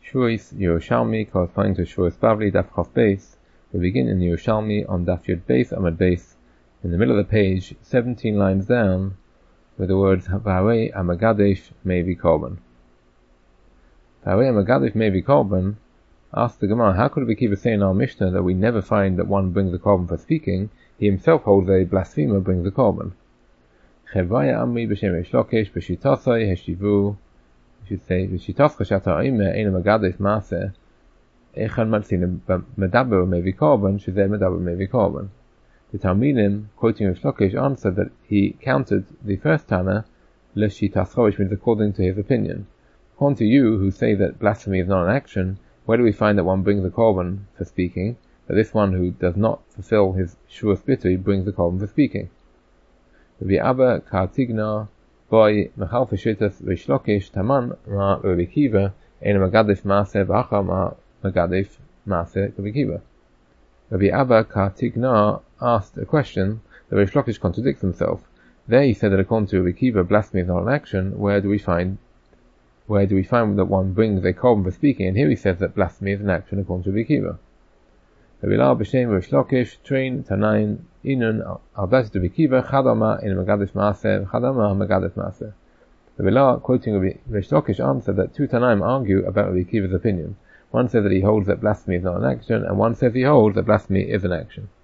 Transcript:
Shuris Yerushalmi, corresponding to Shuris Bavli, Daf Chof Beis. We begin in Yerushalmi on Daf Yud Beis Amud Beis, in the middle of the page, 17 lines down, with the words V'harei Hamagadesh Mevi Korban. V'harei Hamagadesh Mevi Korban. Asked the Gemara, how could Rabbi Akiva say in our Mishnah that we never find that one brings the korban for speaking? He himself holds that a blasphemer brings the korban. Chevaya Amri b'shem Reish Lakish b'shitosai heshivu. You should say b'shitos chashat ha'imeh ein hamagadesh maaseh echan matzin medaber mevi korban shezeh medaber mevi korban. The Talmidim, quoting Reish Lakish, answered that he counted the first Tana l'shitascha, which means according to his opinion. According to you, who say that blasphemy is not an action, where do we find that one brings the korban for speaking? That this one who does not fulfill his shur spitui brings the korban for speaking. Rabbi Abba Kartigna boy mechal feshitas Reish Lakish taman ma Rabbi Akiva ein magadesh maaseh v'achar ma magadesh maaseh Rabbi Akiva. Rabbi Abba Kartigna asked a question that Reish Lakish contradicts himself. There he said that according to Rabbi Akiva, blasphemy is not an action. Where do we find that one brings a korban for speaking? And here he says that blasphemy is an action according to Rabbi Akiva. Rabbi Lar b'shem Reish Lakish train tanayin inun al das Rabbi Akiva chadama in magadesh maaseh chadama magadesh maaseh. Rabbi Lar, quoting Rabbi Reish Lakish, answered that two Tanaim argue about Rabbi Akiva's opinion. One says that he holds that blasphemy is not an action, and one says he holds that blasphemy is an action.